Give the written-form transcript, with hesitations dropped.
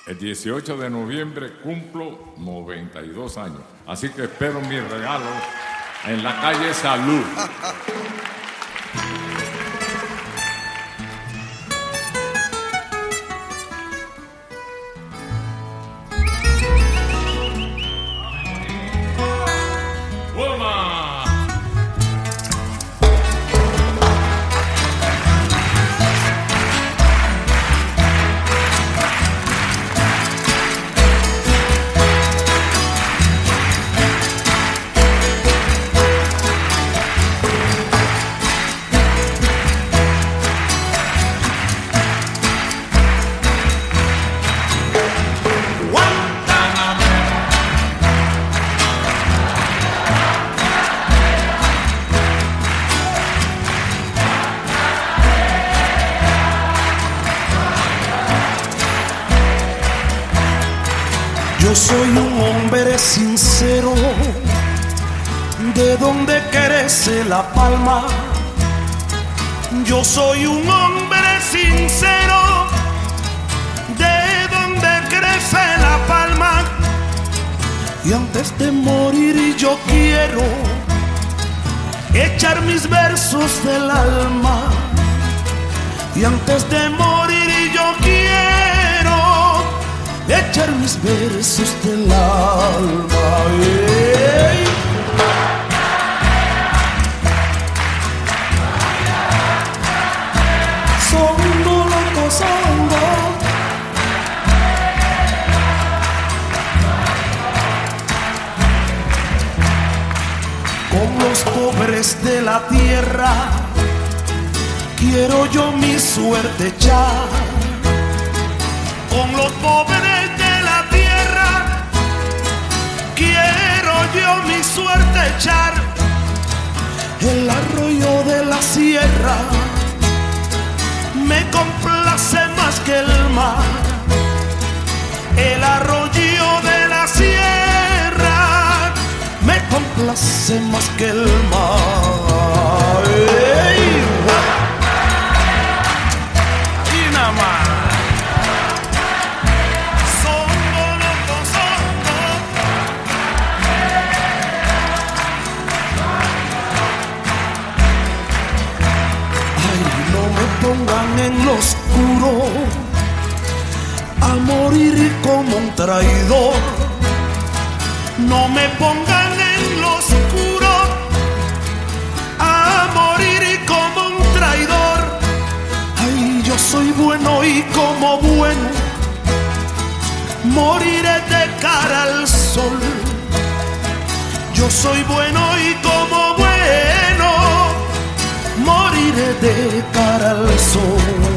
El 18 de noviembre cumplo 92 años. Así que espero mi regalo en la calle Salud. Yo soy un hombre sincero, de donde crece la palma. Yo soy un hombre sincero, de donde crece la palma. Y antes de morir yo quiero echar mis versos del alma. Y antes de morir yo quiero echar mis versos del alma. ¡Ey! Songo, loco, songo. Con los pobres de la tierra quiero yo mi suerte echar. Con los pobres de la tierra quiero yo mi suerte echar. El arroyo de la sierra me complace más que el mar. El arroyo de la sierra me complace más que el mar. ¡Ey! Y nada más. Pongan en lo oscuro a morir como un traidor. No me pongan en lo oscuro a morir como un traidor. Ay, yo soy bueno y como bueno moriré de cara al sol. Yo soy bueno y como bueno moriré de cara al sol.